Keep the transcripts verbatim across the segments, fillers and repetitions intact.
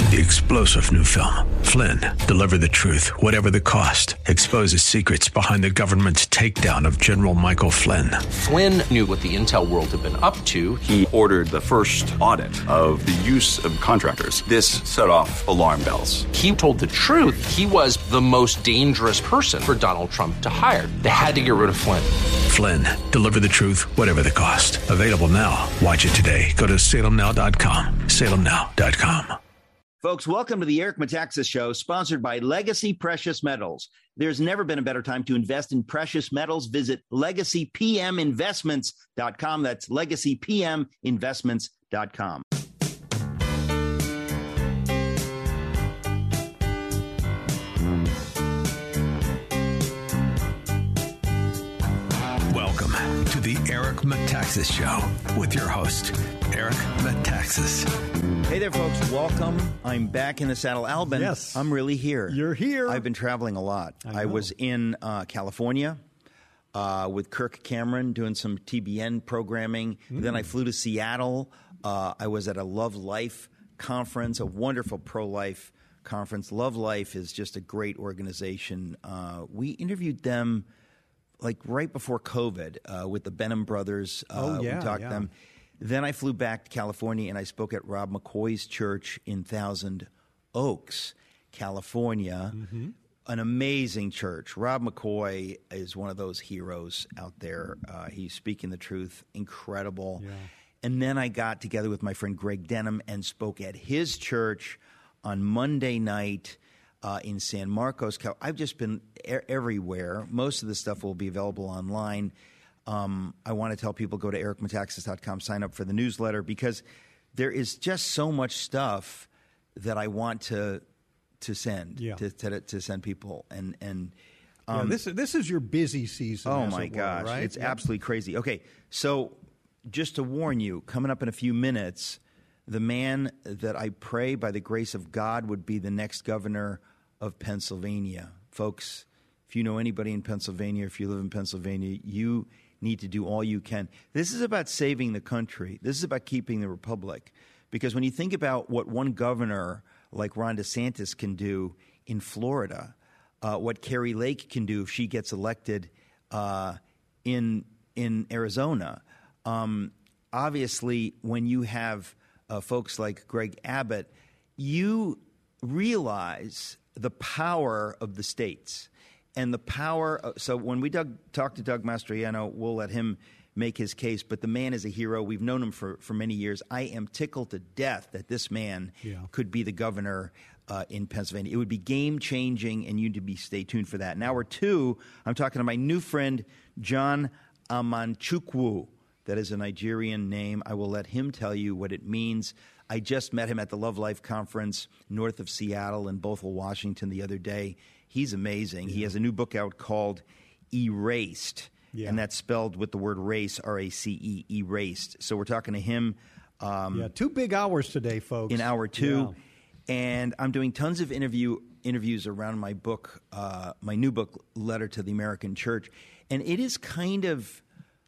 The explosive new film, Flynn, deliver the truth, whatever the cost, exposes secrets behind the government's takedown of General Michael Flynn. Flynn knew what the intel world had been up to. He ordered the first audit of the use of contractors. This set off alarm bells. He told the truth. He was the most dangerous person for Donald Trump to hire. They had to get rid of Flynn. Flynn, deliver the truth, whatever the cost. Available now. Watch it today. Go to salem now dot com. salem now dot com. Folks, welcome to the Eric Metaxas Show, sponsored by Legacy Precious Metals. There's never been a better time to invest in precious metals. Visit legacy p m investments dot com. That's legacy p m investments dot com. Welcome to the Eric Metaxas Show with your host, Eric Metaxas. Hey there, folks. Welcome. I'm back in the saddle. Albin, Yes. I'm really here. You're here. I've been traveling a lot. I I, know. was in uh, California uh, with Kirk Cameron doing some T B N programming. Mm. Then I flew to Seattle. Uh, I was at a Love Life conference, a wonderful pro-life conference. Love Life is just a great organization. Uh, we interviewed them like right before COVID uh, with the Benham brothers. Uh, Oh, yeah, we talked yeah. to them. Then I flew back to California and I spoke at Rob McCoy's church in Thousand Oaks, California. Mm-hmm. An amazing church. Rob McCoy is one of those heroes out there. Uh, he's speaking the truth. Incredible. Yeah. And then I got together with my friend Greg Denham and spoke at his church on Monday night uh, in San Marcos. Cal- I've just been e- everywhere. Most of the stuff will be available online. Um, I want to tell people, go to eric metaxas dot com, sign up for the newsletter, because there is just so much stuff that I want to to send Yeah. to, to to send people. And and Yeah, um, this this is your busy season. oh as my it were, gosh, right? it's Yeah. absolutely crazy. Okay, so just to warn you, coming up in a few minutes, the man that I pray by the grace of God would be the next governor of Pennsylvania. Folks, if you know anybody in Pennsylvania, if you live in Pennsylvania, you need to do all you can. This is about saving the country. This is about keeping the republic. Because when you think about what one governor like Ron DeSantis can do in Florida, uh, what Carrie Lake can do if she gets elected uh, in in Arizona, um, obviously when you have uh, folks like Greg Abbott, you realize the power of the states. And the power of, so when we Doug, talk to Doug Mastriano, we'll let him make his case. But the man is a hero. We've known him for, for many years. I am tickled to death that this man Yeah. could be the governor uh, in Pennsylvania. It would be game-changing, and you need to be stay tuned for that. In hour two, I'm talking to my new friend, John Amanchukwu. That is a Nigerian name. I will let him tell you what it means. I just met him at the Love Life Conference north of Seattle in Bothell, Washington the other day. He's amazing. Yeah. He has a new book out called Erased, yeah. and that's spelled with the word race, R A C E, Erased. So we're talking to him. Um, Yeah, two big hours today, folks. in hour two. Yeah. And I'm doing tons of interview interviews around my book, uh, my new book, Letter to the American Church. And it is kind of,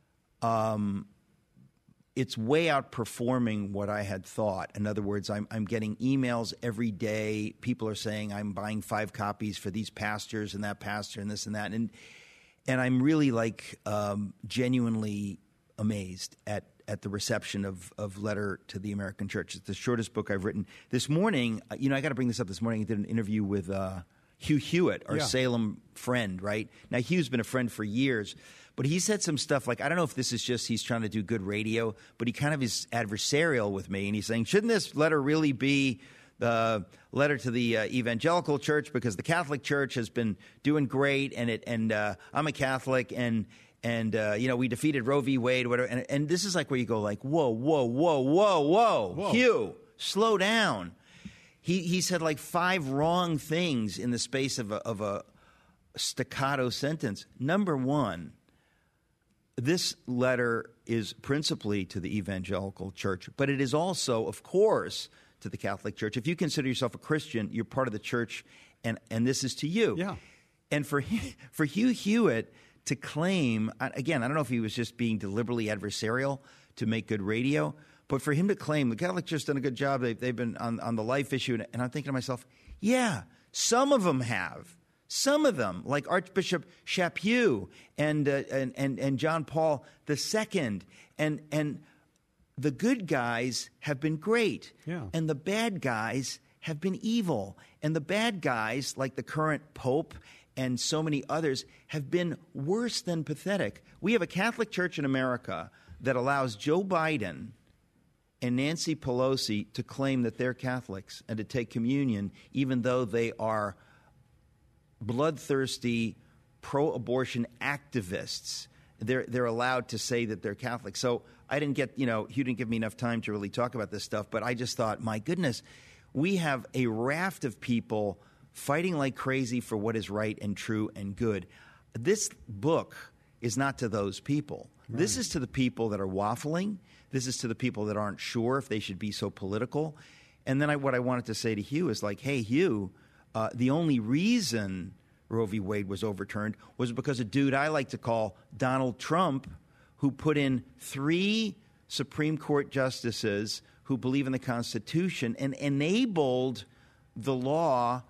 um, it's way outperforming what I had thought. In other words, I'm, I'm getting emails every day. People are saying I'm buying five copies for these pastors and that pastor and this and that. And and I'm really like um, genuinely amazed at at the reception of, of Letter to the American Church. It's the shortest book I've written. This morning, you know, I got to bring this up this morning. I did an interview with uh, Hugh Hewitt, our Yeah. Salem friend, right? Now, Hugh's been a friend for years, but he said some stuff like, I don't know if this is just he's trying to do good radio, but he kind of is adversarial with me, and he's saying, shouldn't this letter really be the letter to the uh, evangelical church, because the Catholic Church has been doing great, and it and uh, I'm a Catholic, and and uh, you know, we defeated Roe v. Wade, whatever. And, and this is like where you go like, whoa, whoa, whoa, whoa, whoa, Whoa. Hugh, slow down. He he said like five wrong things in the space of a, of a staccato sentence. Number one, this letter is principally to the evangelical church, but it is also, of course, to the Catholic Church. If you consider yourself a Christian, you're part of the church, and, and this is to you. Yeah. And for for Hugh Hewitt to claim, again, I don't know if he was just being deliberately adversarial to make good radio, But for him to claim the Catholic Church has done a good job, they, they've been on, on the life issue, and, and I'm thinking to myself, yeah, some of them have. Some of them, like Archbishop Chaput and, uh, and and and John Paul the Second, and and the good guys have been great, yeah. and the bad guys have been evil, and the bad guys, like the current Pope and so many others, have been worse than pathetic. We have a Catholic Church in America that allows Joe Biden and Nancy Pelosi to claim that they're Catholics and to take communion, even though they are bloodthirsty, pro-abortion activists. They're they're allowed to say that they're Catholic. So I didn't get, you know, you didn't give me enough time to really talk about this stuff, but I just thought, my goodness, we have a raft of people fighting like crazy for what is right and true and good. This book is not to those people. Right. This is to the people that are waffling. This is to the people that aren't sure if they should be so political. And then I, what I wanted to say to Hugh is like, hey, Hugh, Uh, the only reason Roe v. Wade was overturned was because a dude I like to call Donald Trump, who put in three Supreme Court justices who believe in the Constitution and enabled the law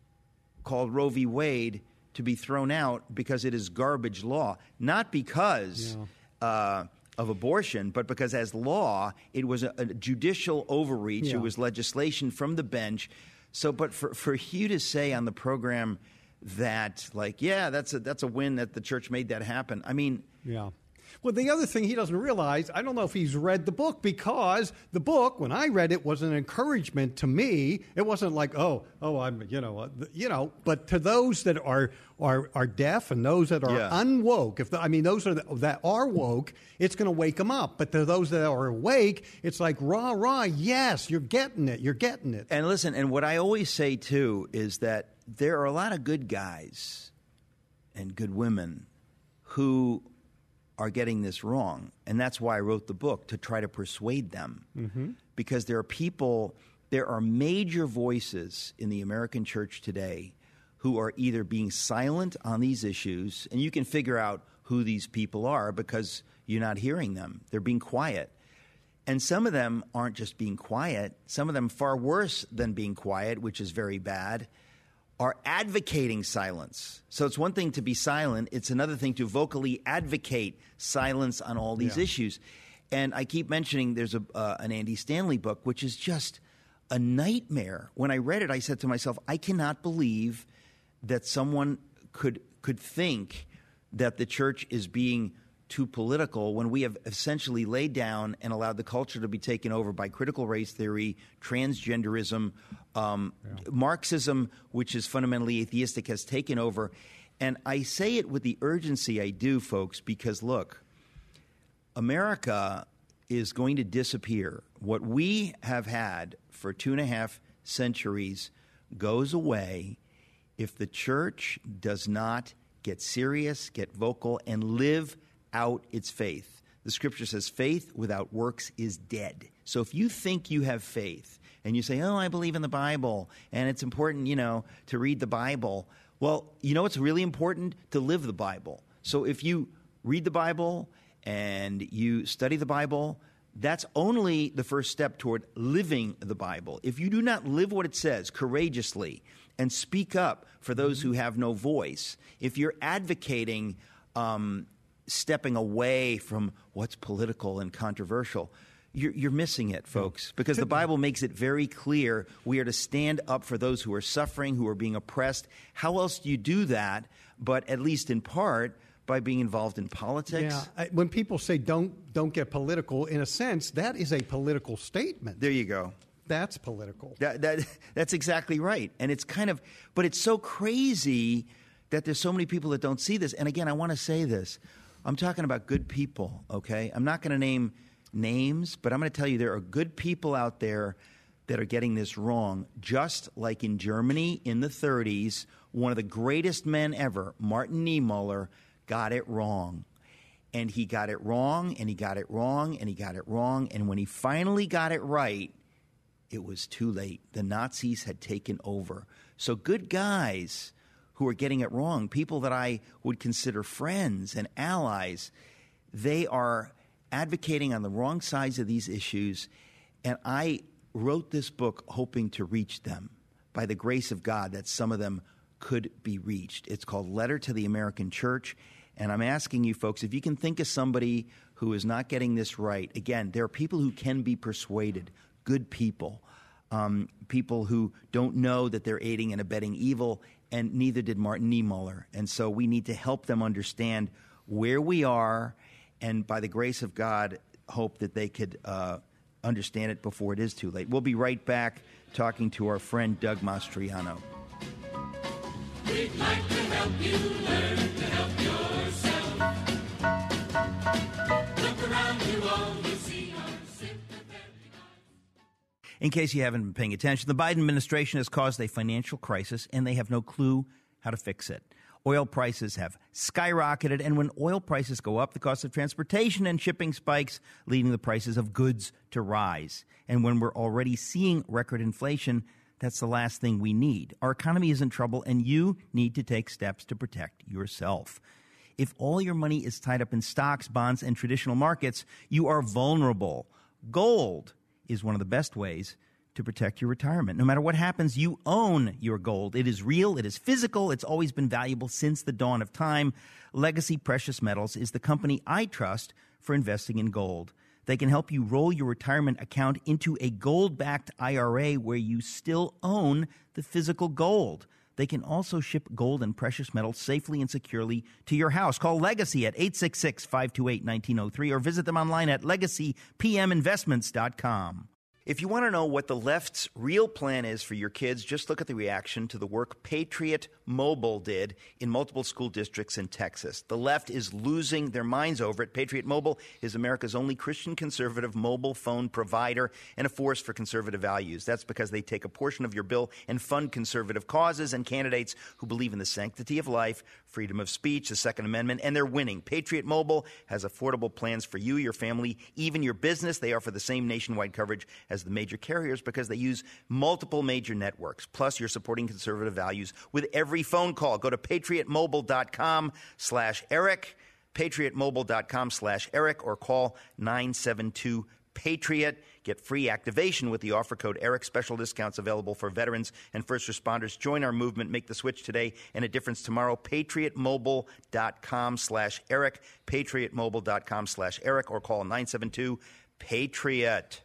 called Roe v. Wade to be thrown out because it is garbage law. Not because yeah. uh, of abortion, but because as law, it was a, a judicial overreach. Yeah. It was legislation from the bench. So, but for, for Hugh to say on the program that, like, yeah, that's a that's a win that the church made that happen. I mean, yeah. Well, the other thing he doesn't realize, I don't know if he's read the book, because the book, when I read it, was an encouragement to me. It wasn't like, oh, oh, I'm, you know, uh, you know. But to those that are are are deaf and those that are yeah. unwoke, if the, I mean, those are the, that are woke, it's going to wake them up. But to those that are awake, it's like rah rah. Yes, you're getting it. You're getting it. And listen, and what I always say too is that there are a lot of good guys and good women who are getting this wrong. And that's why I wrote the book, to try to persuade them. Mm-hmm. Because there are people, there are major voices in the American church today who are either being silent on these issues, and you can figure out who these people are because you're not hearing them. They're being quiet. And some of them aren't just being quiet. Some of them, far worse than being quiet, which is very bad, are advocating silence. So it's one thing to be silent. It's another thing to vocally advocate silence on all these yeah. issues. And I keep mentioning there's a, uh, an Andy Stanley book, which is just a nightmare. When I read it, I said to myself, I cannot believe that someone could could think that the church is being too political when we have essentially laid down and allowed the culture to be taken over by critical race theory, transgenderism, um, yeah. Marxism, which is fundamentally atheistic, has taken over. And I say it with the urgency I do, folks, because, look, America is going to disappear. What we have had for two and a half centuries goes away if the church does not get serious, get vocal, and live out its faith. The scripture says faith without works is dead. So if you think you have faith and you say, oh, I believe in the Bible and it's important, you know, to read the Bible. Well, you know, it's really important to live the Bible. So if you read the Bible and you study the Bible, that's only the first step toward living the Bible. If you do not live what it says courageously and speak up for those who have no voice, if you're advocating um, stepping away from what's political and controversial, you're, you're missing it, folks, because the Bible makes it very clear we are to stand up for those who are suffering, who are being oppressed. How else do you do that, but at least in part, by being involved in politics? Yeah. When people say don't don't get political, in a sense, that is a political statement. There you go. That's political. That, that that's exactly right. And it's kind of, but it's so crazy that there's so many people that don't see this. And again, I want to say this. I'm talking about good people, okay? I'm not going to name names, but I'm going to tell you there are good people out there that are getting this wrong. Just like in Germany in the thirties, one of the greatest men ever, Martin Niemöller, got it wrong. And he got it wrong, and he got it wrong, and he got it wrong. And when he finally got it right, it was too late. The Nazis had taken over. So good guys who are getting it wrong, people that I would consider friends and allies, they are advocating on the wrong sides of these issues. And I wrote this book hoping to reach them. By the grace of God, that some of them could be reached. It's called Letter to the American Church. And I'm asking you folks, if you can think of somebody who is not getting this right. Again, there are people who can be persuaded, good people, um, people who don't know that they're aiding and abetting evil, and neither did Martin Niemöller. And so we need to help them understand where we are, and by the grace of God, hope that they could uh, understand it before it is too late. We'll be right back talking to our friend Doug Mastriano. We'd like to help you learn to help yourself. Look around you, all you see are sympathetic eyes. In case you haven't been paying attention, the Biden administration has caused a financial crisis, and they have no clue how to fix it. Oil prices have skyrocketed, and when oil prices go up, the cost of transportation and shipping spikes, leading the prices of goods to rise. And when we're already seeing record inflation, that's the last thing we need. Our economy is in trouble, and you need to take steps to protect yourself. If all your money is tied up in stocks, bonds, and traditional markets, you are vulnerable. Gold is one of the best ways to protect your retirement. No matter what happens, you own your gold. It is real. It is physical. It's always been valuable since the dawn of time. Legacy Precious Metals is the company I trust for investing in gold. They can help you roll your retirement account into a gold-backed I R A where you still own the physical gold. They can also ship gold and precious metals safely and securely to your house. Call Legacy at eight six six, five two eight, one nine zero three or visit them online at legacy p m investments dot com. If you want to know what the left's real plan is for your kids, just look at the reaction to the work Patriot Mobile did in multiple school districts in Texas. The left is losing their minds over it. Patriot Mobile is America's only Christian conservative mobile phone provider and a force for conservative values. That's because they take a portion of your bill and fund conservative causes and candidates who believe in the sanctity of life, freedom of speech, the Second Amendment, and they're winning. Patriot Mobile has affordable plans for you, your family, even your business. They offer the same nationwide coverage as the major carriers because they use multiple major networks. Plus, you're supporting conservative values with every phone call. Go to patriotmobile.com slash Eric, patriotmobile.com slash Eric, or call nine seven two Patriot. Get free activation with the offer code Eric. Special discounts available for veterans and first responders. Join our movement. Make the switch today and a difference tomorrow. patriotmobile.com slash Eric, patriotmobile.com slash Eric, or call nine seven two Patriot.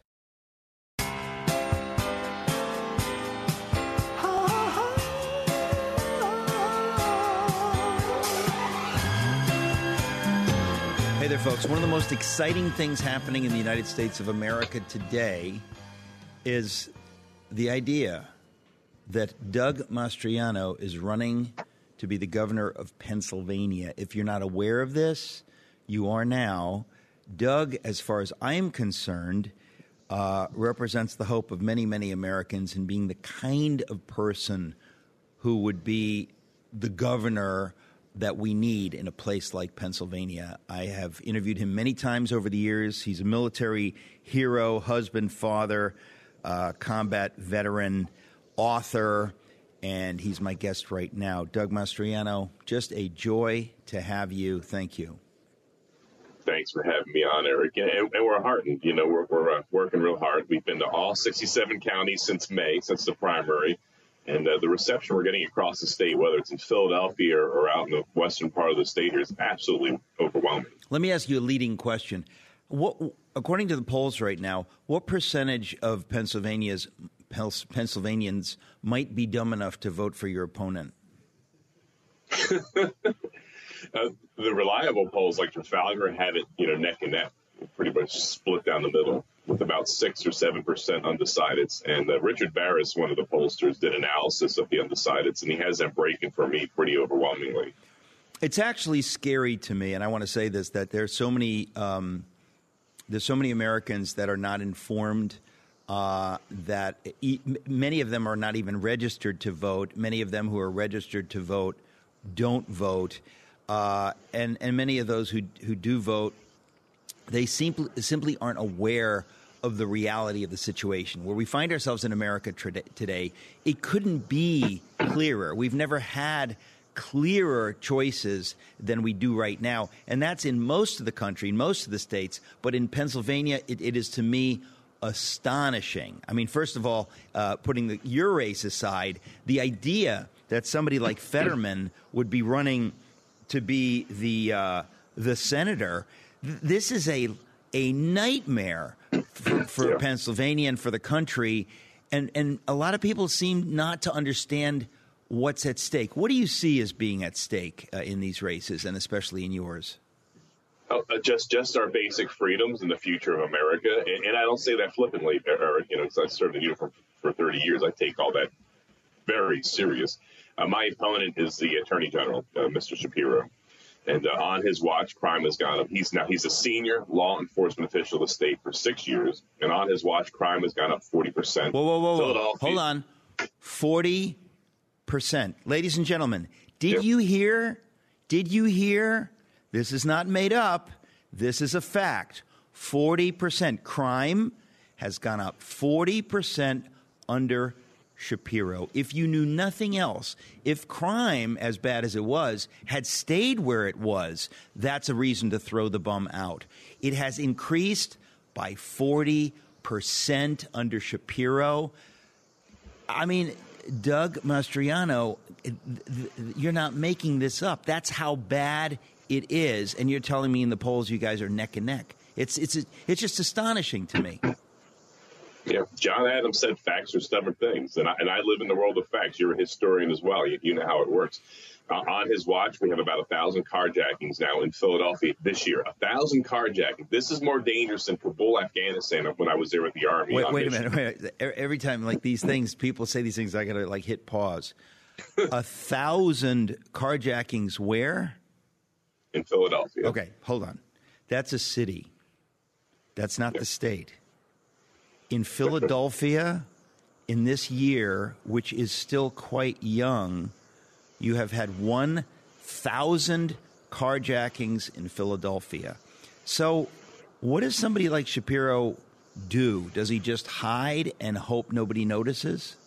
Hey there, folks. One of the most exciting things happening in the United States of America today is the idea that Doug Mastriano is running to be the governor of Pennsylvania. If you're not aware of this, you are now. Doug, as far as I'm concerned, uh, represents the hope of many, many Americans in being the kind of person who would be the governor that we need in a place like Pennsylvania. I have interviewed him many times over the years. He's a military hero, husband, father, uh, combat veteran, author, and he's my guest right now. Doug Mastriano, just a joy to have you. Thank you. Thanks for having me on, Eric. And, and we're heartened. You know, we're, we're uh, working real hard. We've been to all sixty-seven counties since May, since the primary. And uh, the reception we're getting across the state, whether it's in Philadelphia or, or out in the western part of the state, is absolutely overwhelming. Let me ask you a leading question. What, according to the polls right now, what percentage of Pennsylvania's Pennsylvanians might be dumb enough to vote for your opponent? uh, the reliable polls like Trafalgar had it, you know, neck and neck, pretty much split down the middle, with about six or seven percent undecideds. And uh, Richard Barris, one of the pollsters, did analysis of the undecideds, and he has them breaking for me pretty overwhelmingly. It's actually scary to me, and I want to say this, that there's so many um, there's so many Americans that are not informed, uh, that e- many of them are not even registered to vote. Many of them who are registered to vote don't vote. Uh, and, and many of those who who do vote, they simply simply aren't aware of the reality of the situation. Where we find ourselves in America today, it couldn't be clearer. We've never had clearer choices than we do right now. And that's in most of the country, in most of the states. But in Pennsylvania, it, it is, to me, astonishing. I mean, first of all, uh, putting the, your race aside, the idea that somebody like Fetterman would be running to be the uh, the senator, th- this is a a nightmare for, for yeah. Pennsylvania and for the country. And and a lot of people seem not to understand what's at stake. What do you see as being at stake uh, in these races, and especially in yours? Oh, uh, just just our basic freedoms and the future of America. And, and I don't say that flippantly, or, you know, because I served in uniform for, for thirty years. I take all that very serious. Uh, my opponent is the Attorney General, uh, Mister Shapiro. And uh, on his watch, crime has gone up. He's now he's a senior law enforcement official of the state for six years, and on his watch, crime has gone up forty percent. Whoa, whoa, whoa, whoa! Hold on, forty percent, ladies and gentlemen. Did yep. you hear? Did you hear? This is not made up. This is a fact. Forty percent crime has gone up. Forty percent under Shapiro. If you knew nothing else, if crime, as bad as it was, had stayed where it was, that's a reason to throw the bum out. It has increased by forty percent under Shapiro. I mean, Doug Mastriano, you're not making this up. That's how bad it is. And you're telling me in the polls you guys are neck and neck. It's, it's, it's just astonishing to me. Yeah, John Adams said facts are stubborn things, and I, and I live in the world of facts. You're a historian as well. You, you know how it works. Uh, on his watch, we have about a thousand carjackings now in Philadelphia this year. A thousand carjackings. This is more dangerous than Kabul, Afghanistan, when I was there with the Army. Wait, wait a minute. Wait. Every time, like these things, people say these things, I got to like hit pause. A thousand carjackings where? In Philadelphia. Okay, hold on. That's a city. That's not yeah. the state. In Philadelphia, in this year, which is still quite young, you have had one thousand carjackings in Philadelphia. So what does somebody like Shapiro do? Does he just hide and hope nobody notices?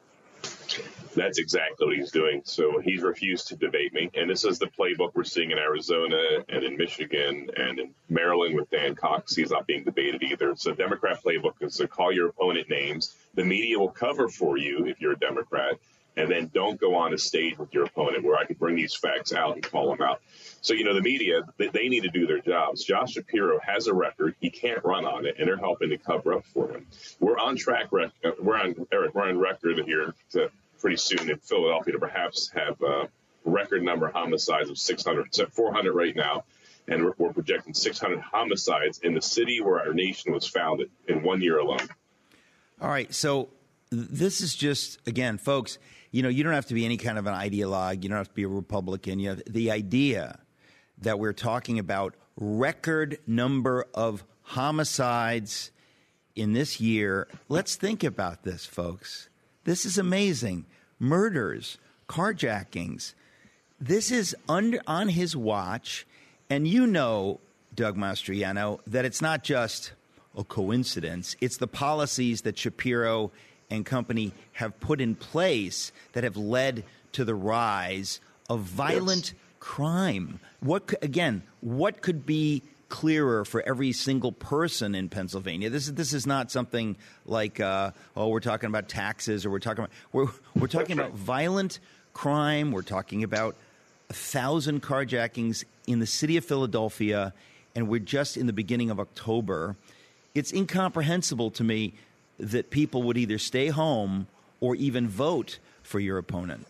That's exactly what he's doing. So he's refused to debate me. And this is the playbook we're seeing in Arizona and in Michigan and in Maryland with Dan Cox. He's not being debated either. So Democrat playbook is to call your opponent names. The media will cover for you if you're a Democrat. And then don't go on a stage with your opponent where I can bring these facts out and call them out. So, you know, the media, they need to do their jobs. Josh Shapiro has a record. He can't run on it, and they're helping to cover up for him. We're on track. We're on, Eric, we're on record here to pretty soon in Philadelphia to perhaps have a record number of homicides of six hundred. It's at four hundred right now, and we're, we're projecting six hundred homicides in the city where our nation was founded in one year alone. All right, so this is just, again, folks, you know, you don't have to be any kind of an ideologue. You don't have to be a Republican. You know, the idea that we're talking about record number of homicides in this year, let's think about this, folks. This is amazing. Murders, carjackings. This is under on his watch. And you know, Doug Mastriano, that it's not just a coincidence. It's the policies that Shapiro and company have put in place that have led to the rise of violent yes. crime. What, again, what could be clearer for every single person in Pennsylvania? This is this is not something like uh, oh, we're talking about taxes, or we're talking about we're we're talking about violent crime. We're talking about a thousand carjackings in the city of Philadelphia, and we're just in the beginning of October. It's incomprehensible to me that people would either stay home or even vote for your opponent.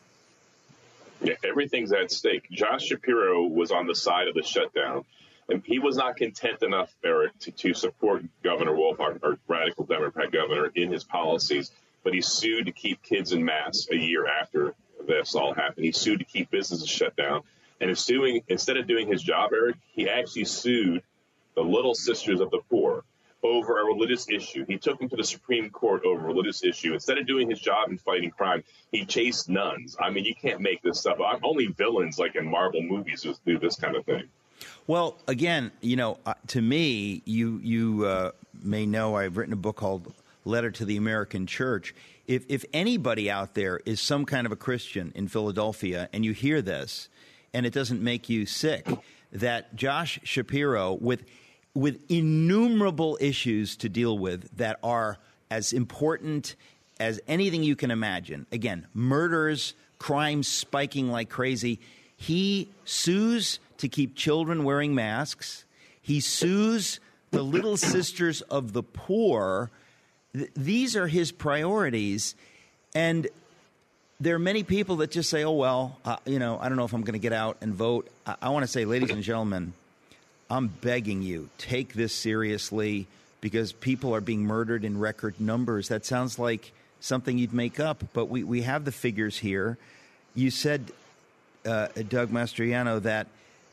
Yeah, everything's at stake. Josh Shapiro was on the side of the shutdown. And he was not content enough, Eric, to, to support Governor Wolf, our, our radical Democrat governor, in his policies. But he sued to keep kids in mass a year after this all happened. He sued to keep businesses shut down. And is suing, instead of doing his job, Eric, he actually sued the Little Sisters of the Poor over a religious issue. He took them to the Supreme Court over a religious issue. Instead of doing his job in fighting crime, he chased nuns. I mean, you can't make this stuff up. Only villains, like in Marvel movies, do this kind of thing. Well, again, you know, uh, to me, you you uh, may know I've written a book called Letter to the American Church. if if anybody out there is some kind of a Christian in Philadelphia and you hear this and it doesn't make you sick, that Josh Shapiro, with with innumerable issues to deal with that are as important as anything you can imagine, again, murders, crimes spiking like crazy, he sues to keep children wearing masks. He sues the Little Sisters of the Poor. Th- these are his priorities. And there are many people that just say, oh, well, uh, you know, I don't know if I'm going to get out and vote. I, I want to say, ladies and gentlemen, I'm begging you, take this seriously, because people are being murdered in record numbers. That sounds like something you'd make up, but we, we have the figures here. You said, uh, Doug Mastriano, that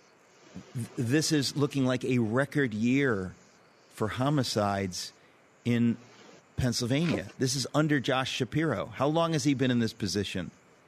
th- this is looking like a record year for homicides in Pennsylvania. This is under Josh Shapiro. How long has he been in this position?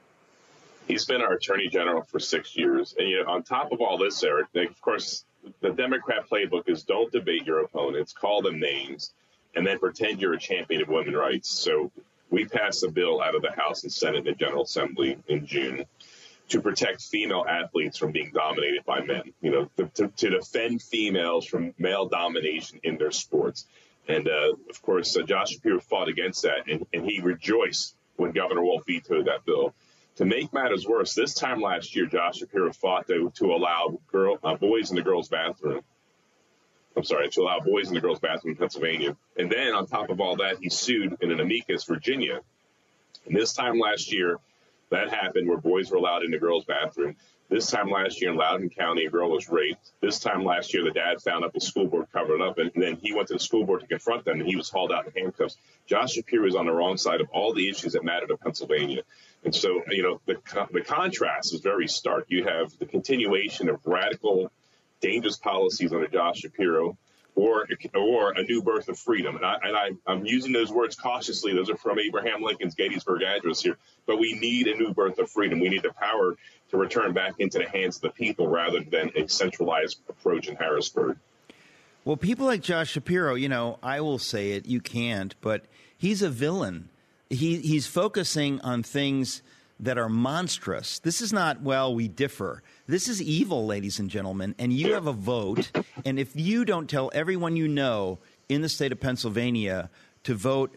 He's been our attorney general for six years. And you know, on top of all this, Eric, they, of course, the Democrat playbook is don't debate your opponents, call them names, and then pretend you're a champion of women's rights. So we passed a bill out of the House and Senate and the General Assembly in June to protect female athletes from being dominated by men, you know, to, to, to defend females from male domination in their sports. And, uh, of course, uh, Josh Shapiro fought against that, and, and he rejoiced when Governor Wolf vetoed that bill. To make matters worse, this time last year, Josh Shapiro fought to, to allow girl, uh, boys in the girls' bathroom. I'm sorry, to allow boys in the girls' bathroom in Pennsylvania. And then on top of all that, he sued in an amicus, Virginia. And this time last year, that happened where boys were allowed in the girls' bathroom. This time last year in Loudoun County, a girl was raped. This time last year, the dad found out the school board covered it up, and then he went to the school board to confront them, and he was hauled out in handcuffs. Josh Shapiro is on the wrong side of all the issues that matter to Pennsylvania. And so, you know, the, the contrast is very stark. You have the continuation of radical, dangerous policies under Josh Shapiro, or or a new birth of freedom. And, I, and I, I'm using those words cautiously. Those are from Abraham Lincoln's Gettysburg Address here. But we need a new birth of freedom. We need the power to return back into the hands of the people rather than a centralized approach in Harrisburg. Well, people like Josh Shapiro, you know, I will say it, you can't, but he's a villain. He He's focusing on things that are monstrous. This is not, well, we differ. This is evil, ladies and gentlemen, and you have a vote. And if you don't tell everyone you know in the state of Pennsylvania to vote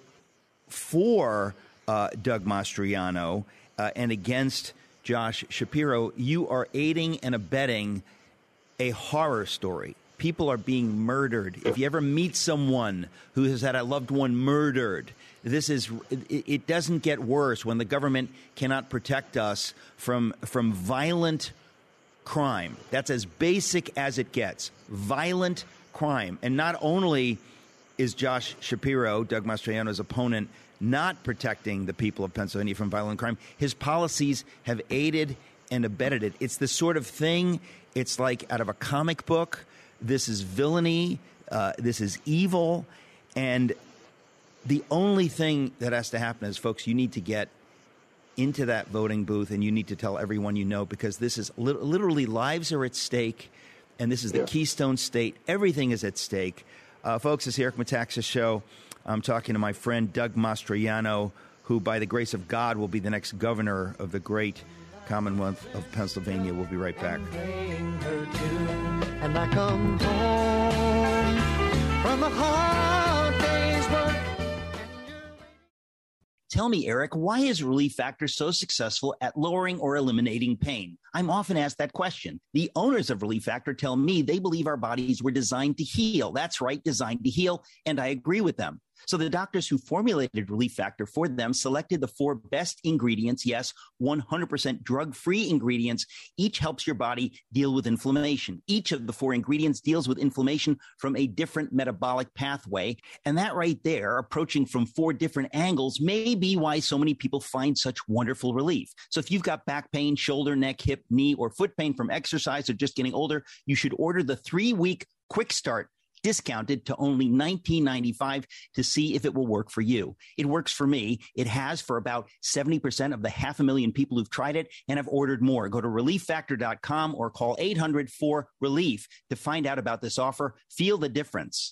for uh, Doug Mastriano uh, and against Josh Shapiro, you are aiding and abetting a horror story. People are being murdered. If you ever meet someone who has had a loved one murdered, this is it, it doesn't get worse when the government cannot protect us from from violent crime. That's as basic as it gets. Violent crime. And not only is Josh Shapiro, Doug Mastriano's opponent, not protecting the people of Pennsylvania from violent crime, his policies have aided and abetted it. It's the sort of thing, it's like out of a comic book. This is villainy. Uh, this is evil. And the only thing that has to happen is, folks, you need to get into that voting booth and you need to tell everyone you know, because this is li- literally lives are at stake. And this is the yeah. Keystone State. Everything is at stake. Uh, folks, it's the Eric Metaxas Show. I'm talking to my friend Doug Mastriano, who, by the grace of God, will be the next governor of the great Commonwealth of Pennsylvania. We'll be right back. And I come home from a hard day's work. Tell me, Eric, why is Relief Factor so successful at lowering or eliminating pain? I'm often asked that question. The owners of Relief Factor tell me they believe our bodies were designed to heal. That's right, designed to heal, and I agree with them. So the doctors who formulated Relief Factor for them selected the four best ingredients, yes, one hundred percent drug-free ingredients. Each helps your body deal with inflammation. Each of the four ingredients deals with inflammation from a different metabolic pathway. And that right there, approaching from four different angles, may be why so many people find such wonderful relief. So if you've got back pain, shoulder, neck, hip, knee, or foot pain from exercise or just getting older, you should order the three-week quick start, discounted to only nineteen ninety-five dollars to see if it will work for you. It works for me. It has for about seventy percent of the half a million people who've tried it and have ordered more. Go to relief factor dot com or call eight hundred four relief to find out about this offer. Feel the difference.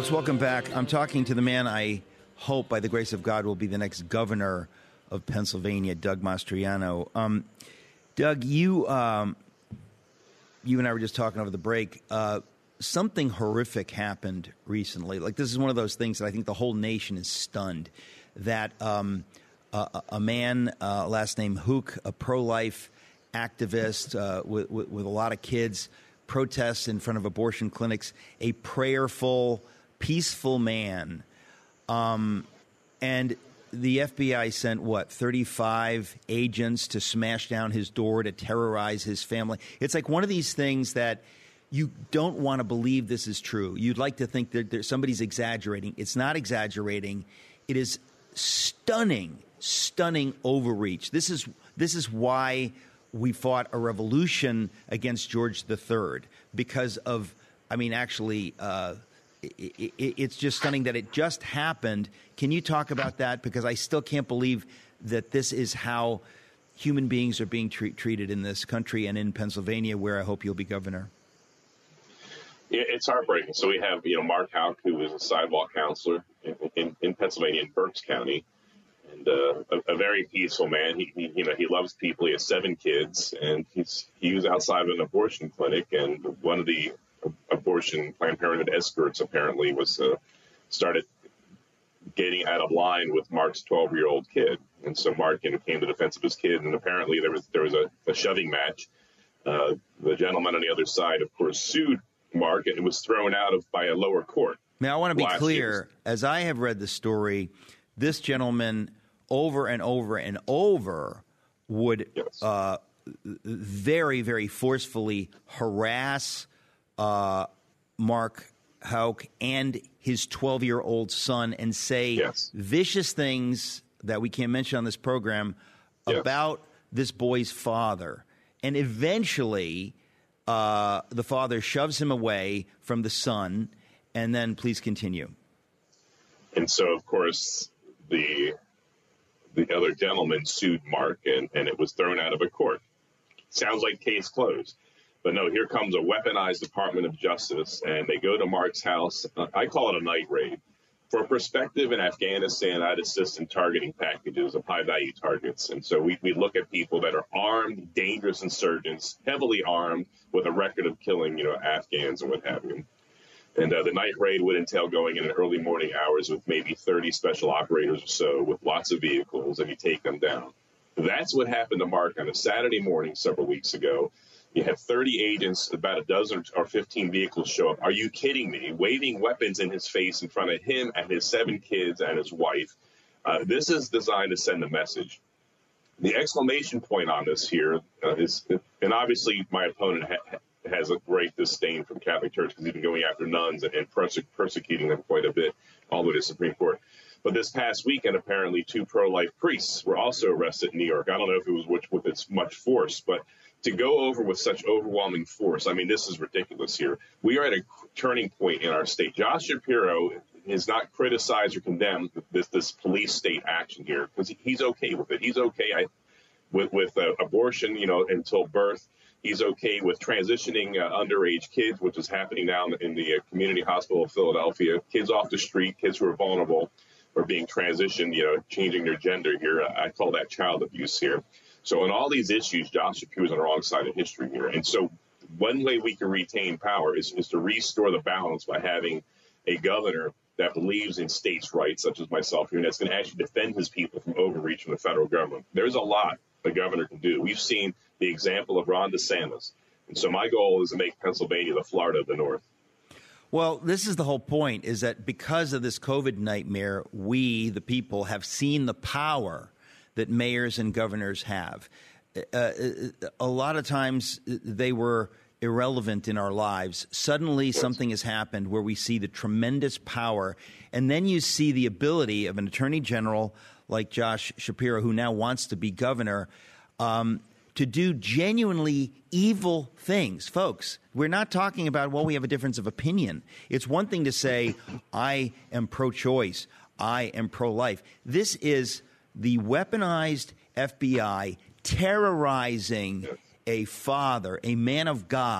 Folks, welcome back. I'm talking to the man I hope, by the grace of God, will be the next governor of Pennsylvania, Doug Mastriano. Um, Doug, you um, you and I were just talking over the break. Uh, something horrific happened recently. Like, this is one of those things that I think the whole nation is stunned. That um, a, a man, uh, last name Hook, a pro-life activist uh, with, with, with a lot of kids, protests in front of abortion clinics, a prayerful, peaceful man. Um, and the F B I sent, what, thirty-five agents to smash down his door to terrorize his family. It's like one of these things that you don't want to believe this is true. You'd like to think that there, somebody's exaggerating. It's not exaggerating. It is stunning, stunning overreach. This is this is why we fought a revolution against George the Third, because of, I mean, actually, uh, it, it, it's just stunning that it just happened. Can you talk about that? Because I still can't believe that this is how human beings are being tre- treated in this country and in Pennsylvania, where I hope you'll be governor. It's heartbreaking. So we have, you know, Mark Houck, who is a sidewalk counselor in, in, in Pennsylvania, in Berks County, and uh, a, a very peaceful man. He, he, you know, he loves people. He has seven kids, and he's he was outside of an abortion clinic, and one of the abortion Planned Parenthood escorts apparently was uh, started getting out of line with Mark's twelve-year-old kid, and so Mark, you know, came to the defense of his kid, and apparently there was there was a, a shoving match. Uh, the gentleman on the other side, of course, sued Mark, and it was thrown out of by a lower court. Now, I want to be Last clear. year. As I have read the story, this gentleman over and over and over would Yes. uh, very, very forcefully harass uh, Mark Houck and his twelve-year-old son and say Yes. vicious things that we can't mention on this program Yes. about this boy's father. And eventually, uh, the father shoves him away from the son. And then please continue. And so, of course, the the other gentleman sued Mark, and, and it was thrown out of a court. Sounds like case closed. But no, here comes a weaponized Department of Justice, and they go to Mark's house. I call it a night raid. For perspective, in Afghanistan, I'd assist in targeting packages of high-value targets. And so we, we look at people that are armed, dangerous insurgents, heavily armed, with a record of killing, you know, Afghans and what have you. And uh, the night raid would entail going in the early morning hours with maybe thirty special operators or so with lots of vehicles, and you take them down. That's what happened to Mark on a Saturday morning several weeks ago. You have thirty agents, about a dozen or fifteen vehicles show up. Are you kidding me? Waving weapons in his face in front of him and his seven kids and his wife. Uh, this is designed to send a message. The exclamation point on this here uh, is, and obviously my opponent ha- has a great disdain from Catholic Church because he's been going after nuns and, and perse- persecuting them quite a bit, all the way to the Supreme Court. But this past weekend, apparently, two pro-life priests were also arrested in New York. I don't know if it was which, with its much force, but to go over with such overwhelming force, I mean, this is ridiculous here. We are at a turning point in our state. Josh Shapiro has not criticized or condemned this, this police state action here because he's okay with it. He's okay I, with, with uh, abortion, you know, until birth. He's okay with transitioning uh, underage kids, which is happening now in the, in the uh, community hospital of Philadelphia. Kids off the street, kids who are vulnerable, are being transitioned, you know, changing their gender here. I call that child abuse here. So in all these issues, Josh Shapiro is on the wrong side of history here. And so one way we can retain power is, is to restore the balance by having a governor that believes in states' rights, such as myself here, and that's going to actually defend his people from overreach from the federal government. There's a lot a governor can do. We've seen the example of Ron DeSantis. And so my goal is to make Pennsylvania the Florida of the North. Well, this is the whole point, is that because of this COVID nightmare, we, the people, have seen the power that mayors and governors have. Uh, a lot of times they were irrelevant in our lives. Suddenly something has happened where we see the tremendous power, and then you see the ability of an attorney general like Josh Shapiro, who now wants to be governor, um, to do genuinely evil things. Folks, we're not talking about, well, we have a difference of opinion. It's one thing to say, I am pro-choice, I am pro-life. This is the weaponized F B I terrorizing a father, a man of God,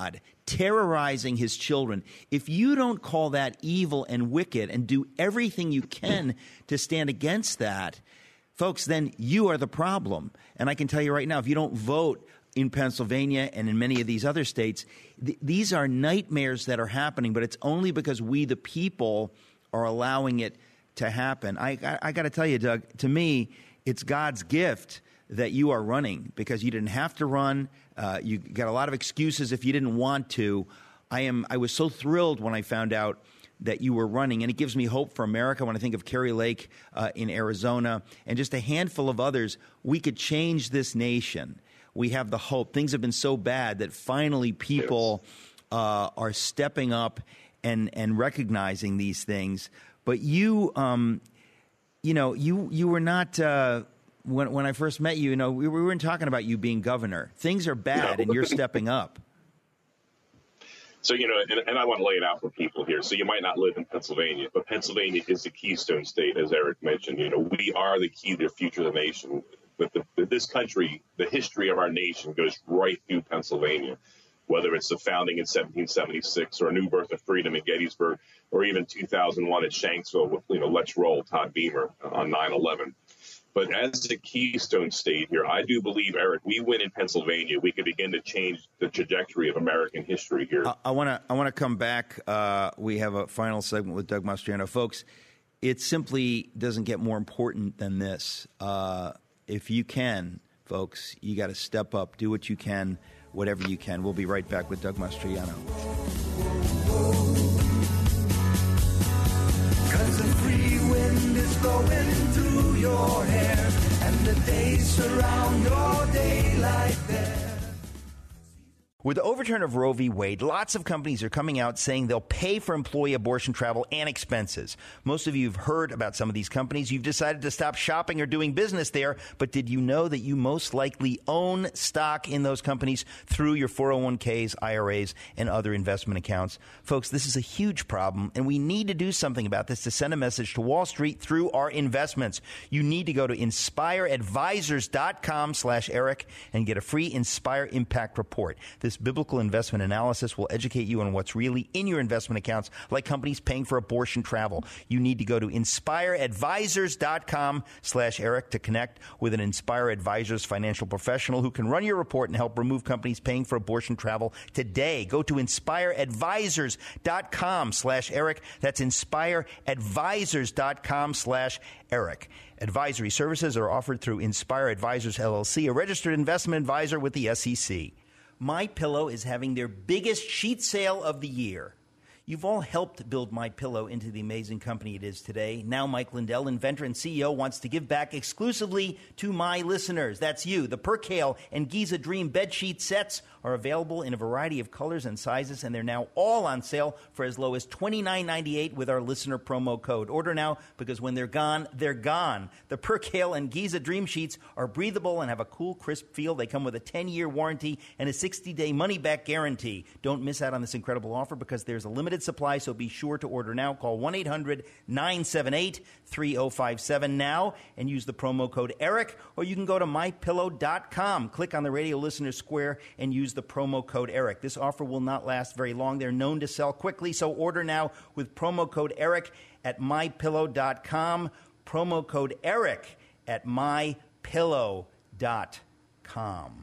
terrorizing his children. If you don't call that evil and wicked and do everything you can to stand against that, folks, then you are the problem. And I can tell you right now, if you don't vote in Pennsylvania and in many of these other states, th- these are nightmares that are happening, but it's only because we, the people, are allowing it to happen. I, I, I got to tell you, Doug, to me, it's God's gift that you are running because you didn't have to run. Uh, you got a lot of excuses if you didn't want to. I am. I was so thrilled when I found out that you were running, and it gives me hope for America when I think of Kerry Lake uh, in Arizona and just a handful of others. We could change this nation. We have the hope. Things have been so bad that finally people uh, are stepping up and, and recognizing these things. But you, um, you know, you you were not uh, when when I first met you. You know, we, we weren't talking about you being governor. Things are bad, no. and you're stepping up. So, you know, and, and I want to lay it out for people here. So you might not live in Pennsylvania, but Pennsylvania is the keystone state, as Eric mentioned. You know, we are the key to the future of the nation. But the, this country, the history of our nation goes right through Pennsylvania, whether it's the founding in seventeen seventy-six or a new birth of freedom in Gettysburg, or even two thousand one at Shanksville with, you know, Let's Roll, Todd Beamer on nine eleven. But as a keystone state here, I do believe, Eric, we win in Pennsylvania, we could begin to change the trajectory of American history here. I want to I want to come back. Uh, we have a final segment with Doug Mastriano. Folks, it simply doesn't get more important than this. Uh, if you can, folks, you got to step up, do what you can, whatever you can. We'll be right back with Doug Mastriano. Cause the free wind is blowing through your hair, and the days surround your daylight there. With the overturn of Roe v. Wade, lots of companies are coming out saying they'll pay for employee abortion travel and expenses. Most of you have heard about some of these companies. You've decided to stop shopping or doing business there, but did you know that you most likely own stock in those companies through your four oh one k's, I R As, and other investment accounts? Folks, this is a huge problem, and we need to do something about this to send a message to Wall Street through our investments. You need to go to inspireadvisors.com slash Eric and get a free Inspire Impact Report. This biblical investment analysis will educate you on what's really in your investment accounts, like companies paying for abortion travel. You need to go to inspireadvisors.com slash Eric to connect with an Inspire Advisors financial professional who can run your report and help remove companies paying for abortion travel today. Go to inspireadvisors.com slash Eric. That's inspireadvisors.com slash Eric. Advisory services are offered through Inspire Advisors, L L C, a registered investment advisor with the S E C. MyPillow is having their biggest sheet sale of the year. You've all helped build MyPillow into the amazing company it is today. Now Mike Lindell, inventor and C E O, wants to give back exclusively to my listeners. That's you. The Percale and Giza Dream bed sheet sets are available in a variety of colors and sizes, and they're now all on sale for as low as twenty-nine ninety-eight with our listener promo code. Order now, because when they're gone, they're gone. The Percale and Giza Dream sheets are breathable and have a cool, crisp feel. They come with a ten-year warranty and a sixty-day money-back guarantee. Don't miss out on this incredible offer because there's a limited supply, so be sure to order now. Call one eight hundred nine seven eight three oh five seven now and use the promo code ERIC, or you can go to my pillow dot com. Click on the radio listener square and use the promo code ERIC. This offer will not last very long. They're known to sell quickly, so order now with promo code ERIC at my pillow dot com. Promo code ERIC at my pillow dot com.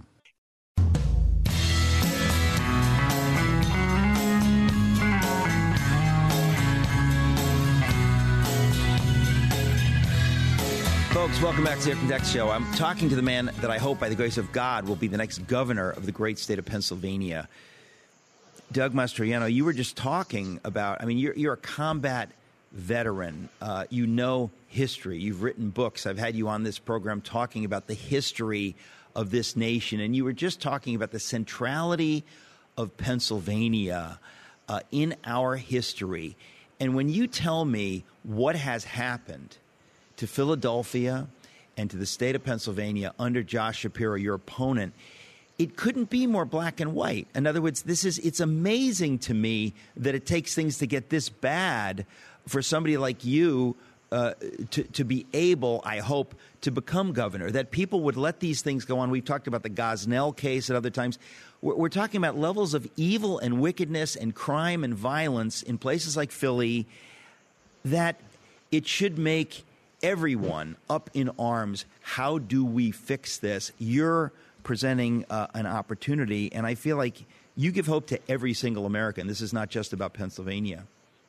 Folks, welcome back to the Eric and Dex Show. I'm talking to the man that I hope, by the grace of God, will be the next governor of the great state of Pennsylvania. Doug Mastriano, you were just talking about, I mean, you're, you're a combat veteran. Uh, you know history. You've written books. I've had you on this program talking about the history of this nation. And you were just talking about the centrality of Pennsylvania uh, in our history. And when you tell me what has happened to Philadelphia and to the state of Pennsylvania under Josh Shapiro, your opponent, it couldn't be more black and white. In other words, this is it's amazing to me that it takes things to get this bad for somebody like you uh, to, to be able, I hope, to become governor, that people would let these things go on. We've talked about the Gosnell case at other times. We're, we're talking about levels of evil and wickedness and crime and violence in places like Philly that it should make everyone up in arms. How do we fix this? You're presenting uh, an opportunity, and I feel like you give hope to every single American. This is not just about Pennsylvania.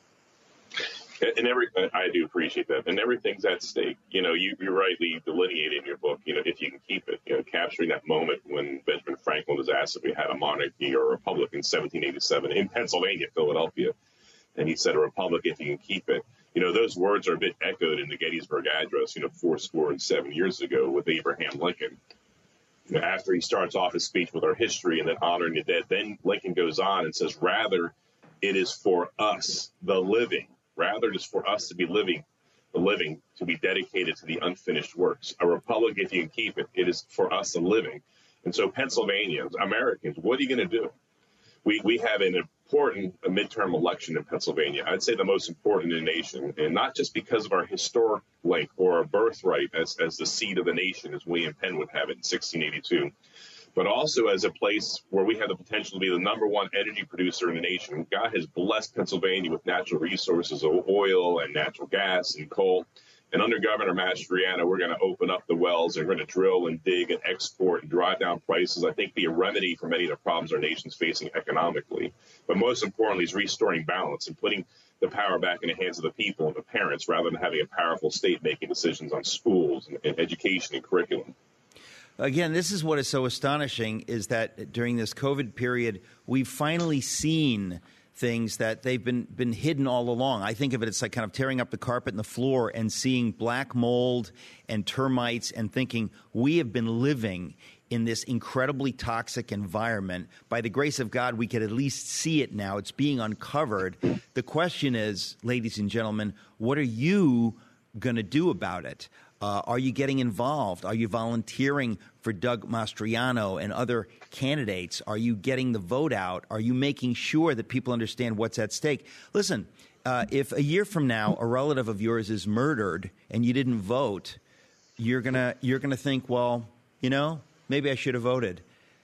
And every, I do appreciate that. And everything's at stake. You know, you, you rightly delineated in your book, you know, if you can keep it, you know, capturing that moment when Benjamin Franklin was asked if we had a monarchy or a republic in seventeen eighty-seven in Pennsylvania, Philadelphia. And he said, a republic if you can keep it. You know, those words are a bit echoed in the Gettysburg Address, you know, four score and seven years ago with Abraham Lincoln. You know, after he starts off his speech with our history and then honoring the dead, then Lincoln goes on and says, rather, it is for us, the living. Rather, it is for us to be living, the living, to be dedicated to the unfinished works. A republic, if you can keep it, it is for us, the living. And so Pennsylvanians, Americans, what are you going to do? We we have an important midterm election in Pennsylvania. I'd say the most important in the nation, and not just because of our historic link or our birthright as, as the seat of the nation, as William Penn would have it in sixteen eighty-two, but also as a place where we have the potential to be the number one energy producer in the nation. God has blessed Pennsylvania with natural resources of oil and natural gas and coal. And under Governor Mastriano, we're going to open up the wells and we're going to drill and dig and export and drive down prices. I think be a remedy for many of the problems our nation's facing economically. But most importantly is restoring balance and putting the power back in the hands of the people and the parents rather than having a powerful state making decisions on schools and, and education and curriculum. Again, this is what is so astonishing is that during this COVID period, we've finally seen things that they've been been hidden all along. I think of it as like kind of tearing up the carpet and the floor and seeing black mold and termites and thinking we have been living in this incredibly toxic environment. By the grace of God, we can at least see it now. It's being uncovered. The question is, ladies and gentlemen, what are you going to do about it? Uh, are you getting involved? Are you volunteering for Doug Mastriano and other candidates? Are you getting the vote out? Are you making sure that people understand what's at stake? Listen, uh, if a year from now a relative of yours is murdered and you didn't vote, you're gonna you're gonna think, well, you know, maybe I should have voted.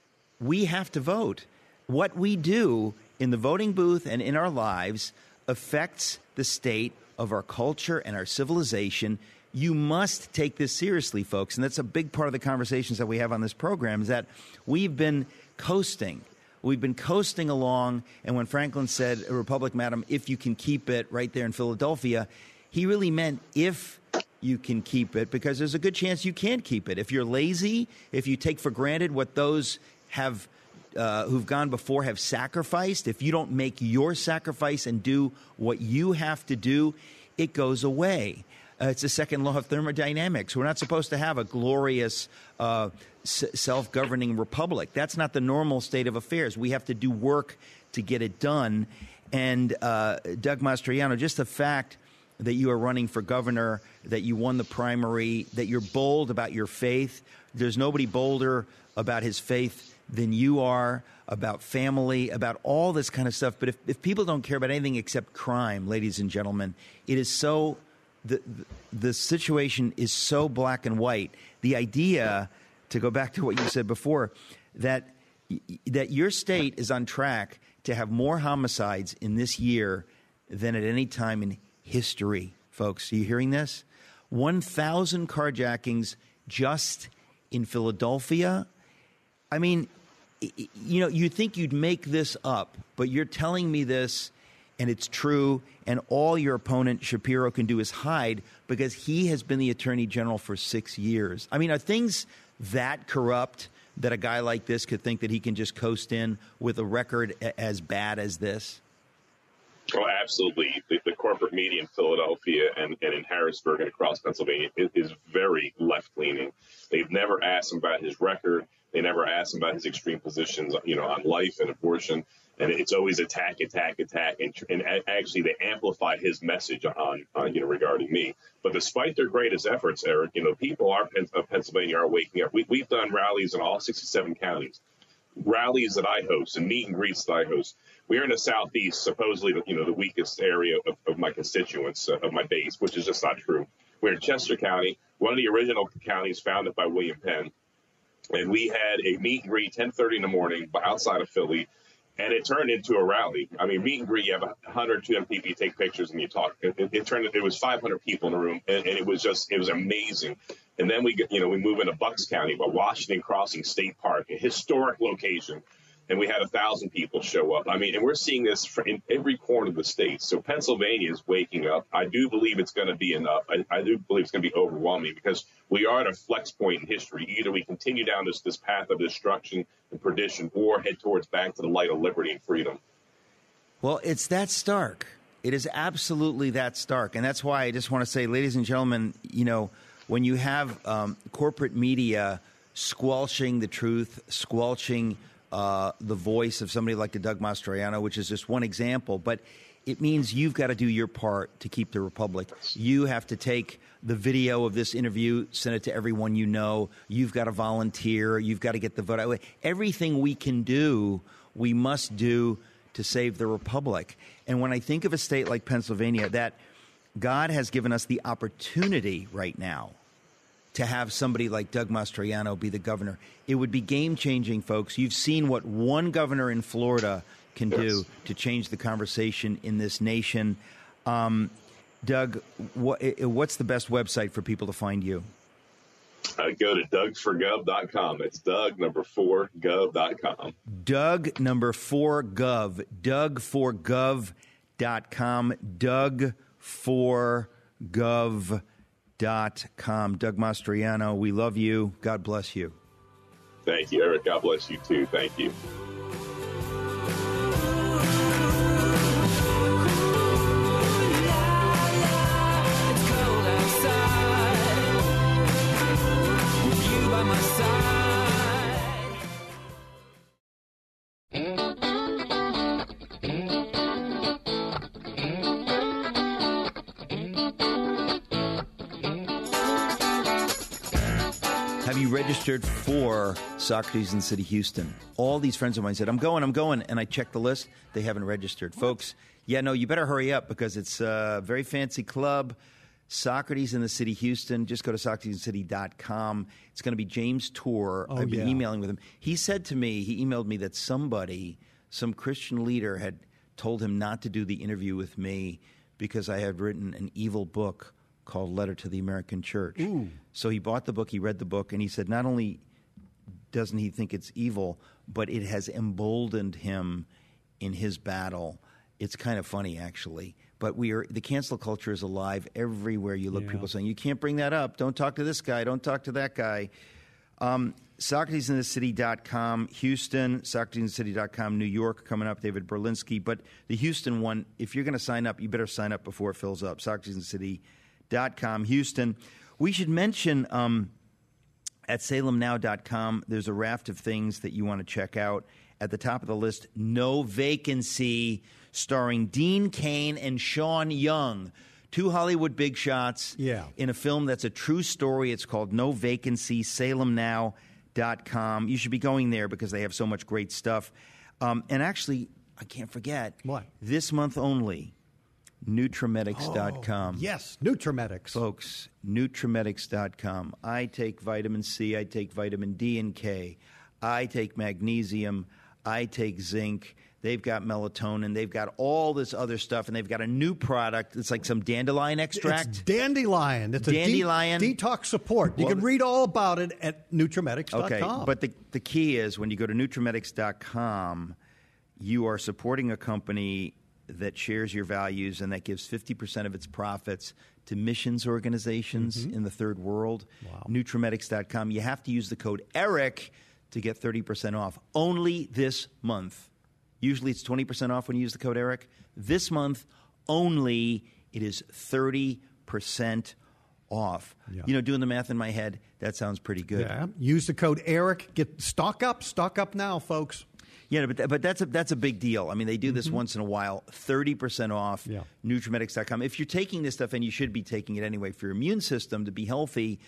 We have to vote. What we do in the voting booth and in our lives affects the state of our culture and our civilization. You must take this seriously, folks. And that's a big part of the conversations that we have on this program is that we've been coasting. We've been coasting along. And when Franklin said, a republic, madam, if you can keep it right there in Philadelphia, he really meant if you can keep it, because there's a good chance you can't keep it. If you're lazy, if you take for granted what those have uh, who've gone before have sacrificed, if you don't make your sacrifice and do what you have to do, it goes away. Uh, it's the second law of thermodynamics. We're not supposed to have a glorious uh, s- self-governing republic. That's not the normal state of affairs. We have to do work to get it done. And uh, Doug Mastriano, just the fact that you are running for governor, that you won the primary, that you're bold about your faith. There's nobody bolder about his faith than you are, about family, about all this kind of stuff. But if, if people don't care about anything except crime, ladies and gentlemen, it is so... The, the situation is so black and white. The idea, to go back to what you said before, that that your state is on track to have more homicides in this year than at any time in history, folks. Are you hearing this? one thousand carjackings just in Philadelphia. I mean, you know, you'd think you'd make this up, but you're telling me this, and it's true, and all your opponent, Shapiro, can do is hide because he has been the attorney general for six years. I mean, are things that corrupt that a guy like this could think that he can just coast in with a record as bad as this? Oh, absolutely. The, the corporate media in Philadelphia and, and in Harrisburg and across Pennsylvania is, is very left-leaning. They've never asked him about his record. They never asked him about his extreme positions, you know, on life and abortion. And it's always attack, attack, attack. And, and actually, they amplify his message on, on, you know, regarding me. But despite their greatest efforts, Eric, you know, people are, of Pennsylvania are waking up. We, we've done rallies in all sixty-seven counties, rallies that I host and meet and greets that I host, we're in the Southeast, supposedly, you know, the weakest area of, of my constituents, uh, of my base, which is just not true. We're in Chester County, one of the original counties founded by William Penn. And we had a meet and greet ten thirty in the morning outside of Philly, and it turned into a rally. I mean, meet and greet, you have one hundred, two hundred people, you take pictures and you talk. It, it, it turned, it was five hundred people in the room, and, and it was just, it was amazing. And then we, you know, we move into Bucks County, but Washington Crossing State Park, a historic location. And we had a thousand people show up. I mean, and we're seeing this in every corner of the state. So Pennsylvania is waking up. I do believe it's going to be enough. I, I do believe it's going to be overwhelming because we are at a flex point in history. Either we continue down this, this path of destruction and perdition or head towards back to the light of liberty and freedom. Well, it's that stark. It is absolutely that stark. And that's why I just want to say, ladies and gentlemen, you know, when you have um, corporate media squelching the truth, squelching Uh, the voice of somebody like the Doug Mastriano, which is just one example, but it means you've got to do your part to keep the republic. You have to take the video of this interview, send it to everyone you know. You've got to volunteer. You've got to get the vote out. Everything we can do, we must do to save the republic. And when I think of a state like Pennsylvania, that God has given us the opportunity right now to have somebody like Doug Mastriano be the governor. It would be game-changing, folks. You've seen what one governor in Florida can yes. do to change the conversation in this nation. Um, Doug, what, what's the best website for people to find you? Uh, go to Doug for Gov dot com. It's Doug number four Gov dot com. Doug number four Gov. Doug for Gov dot com. Doug for Gov dot com. Doug Mastriano, we love you. God bless you. Thank you, Eric. God bless you too. Thank you. It's cold outside with you by my side. Have you registered for Socrates in the City, Houston? All these friends of mine said, I'm going, I'm going. And I checked the list. They haven't registered. What? Folks, yeah, no, you better hurry up because it's a very fancy club. Socrates in the City, Houston. Just go to Socrates in the City dot com. It's going to be James Tour. Oh, I've been yeah. emailing with him. He said to me, he emailed me that somebody, some Christian leader had told him not to do the interview with me because I had written an evil book called Letter to the American Church. Ooh. So he bought the book, he read the book, and he said not only doesn't he think it's evil, but it has emboldened him in his battle. It's kind of funny, actually. But we are the cancel culture is alive everywhere you look. Yeah. People saying, you can't bring that up. Don't talk to this guy. Don't talk to that guy. Um, Socrates in the City dot com, Houston, Socrates in the City dot com, New York coming up, David Berlinski. But the Houston one, if you're going to sign up, you better sign up before it fills up. Socrates in the City dot com, Houston. We should mention um, at Salem Now dot com, there's a raft of things that you want to check out. At the top of the list, No Vacancy, starring Dean Cain and Sean Young. Two Hollywood big shots yeah. in a film that's a true story. It's called No Vacancy, Salem Now dot com. You should be going there because they have so much great stuff. Um, and actually, I can't forget. What? This month only, Nutramedics dot com. Oh, yes, Nutramedics. Folks, Nutramedics dot com. I take vitamin C, I take vitamin D and K, I take magnesium, I take zinc. They've got melatonin. They've got all this other stuff, and they've got a new product. It's like some dandelion extract. It's dandelion. It's dandelion. a de- detox support. You well, can read all about it at Nutramedics dot com. Okay, but the, the key is when you go to Nutramedics dot com, you are supporting a company that shares your values and that gives fifty percent of its profits to missions organizations mm-hmm. in the third world. Wow. Nutramedics dot com. You have to use the code ERIC to get thirty percent off. Only this month. Usually it's twenty percent off when you use the code ERIC. This month only it is thirty percent off. Yeah. You know, doing the math in my head, that sounds pretty good. Yeah. Use the code ERIC. Get stock up. Stock up now, folks. Yeah, but but that's a that's a big deal. I mean, they do this mm-hmm. once in a while. thirty percent off. Yeah. Nutramedics dot com. If you're taking this stuff, and you should be taking it anyway for your immune system to be healthy,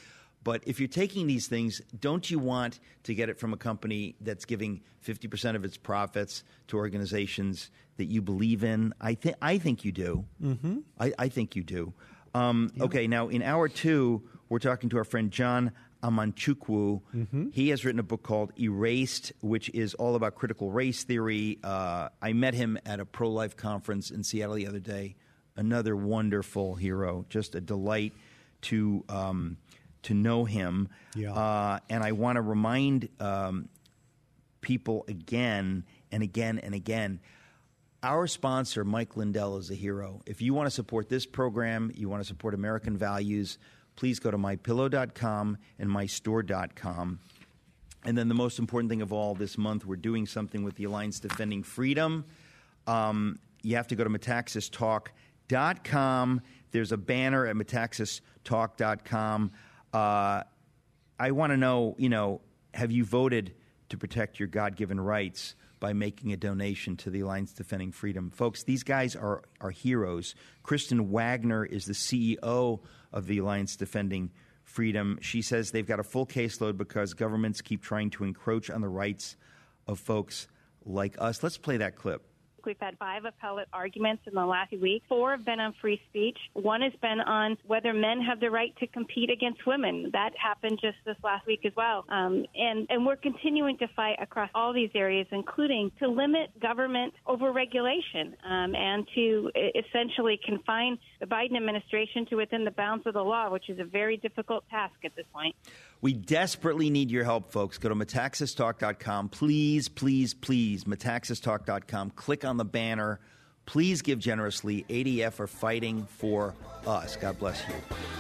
But if you're taking these things, don't you want to get it from a company that's giving fifty percent of its profits to organizations that you believe in? I think I think you do. Mm-hmm. I, I think you do. Um, yeah. Okay, now in hour two, we're talking to our friend John Amanchukwu. Mm-hmm. He has written a book called Erased, which is all about critical race theory. Uh, I met him at a pro-life conference in Seattle the other day. Another wonderful hero, just a delight to um, to know him. Yeah. Uh, and I want to remind um, people again and again and again, our sponsor, Mike Lindell, is a hero. If you want to support this program, you want to support American values, please go to my pillow dot com and my store dot com. And then the most important thing of all, this month we're doing something with the Alliance Defending Freedom. Um, you have to go to metaxas talk dot com. There's a banner at metaxas talk dot com. Uh, I want to know, you know, have you voted to protect your God-given rights by making a donation to the Alliance Defending Freedom? Folks, these guys are, are heroes. Kristen Wagner is the C E O of the Alliance Defending Freedom. She says they've got a full caseload because governments keep trying to encroach on the rights of folks like us. Let's play that clip. We've had five appellate arguments in the last week. Four have been on free speech. One has been on whether men have the right to compete against women. That happened just this last week as well. Um, and, and we're continuing to fight across all these areas, including to limit government overregulation um, and to essentially confine the Biden administration to within the bounds of the law, which is a very difficult task at this point. We desperately need your help, folks. Go to metaxas talk dot com. Please, please, please, metaxas talk dot com. Click on the banner. Please give generously. A D F are fighting for us. God bless you.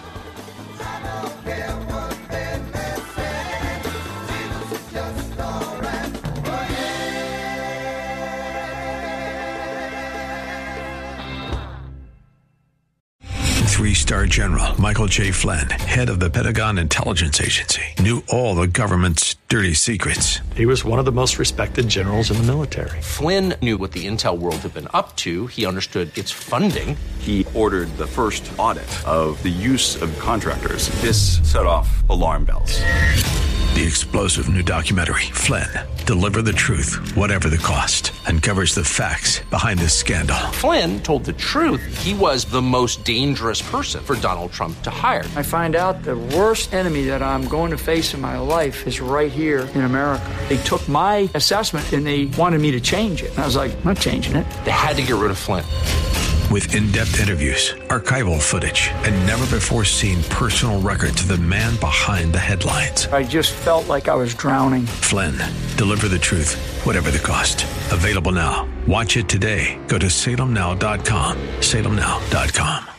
Three-star General Michael J. Flynn, head of the Pentagon Intelligence Agency, knew all the government's dirty secrets. He was one of the most respected generals in the military. Flynn knew what the intel world had been up to. He understood its funding. He ordered the first audit of the use of contractors. This set off alarm bells. The explosive new documentary, Flynn, Deliver the Truth, Whatever the Cost, uncovers the facts behind this scandal. Flynn told the truth. He was the most dangerous person for Donald Trump to hire. I find out the worst enemy that I'm going to face in my life is right here in America. They took my assessment and they wanted me to change it. And I was like, I'm not changing it. They had to get rid of Flynn. With in-depth interviews, archival footage, and never-before-seen personal records of the man behind the headlines. I just felt like I was drowning. Flynn, Deliver the Truth, Whatever the Cost. Available now. Watch it today. Go to salem now dot com. salem now dot com.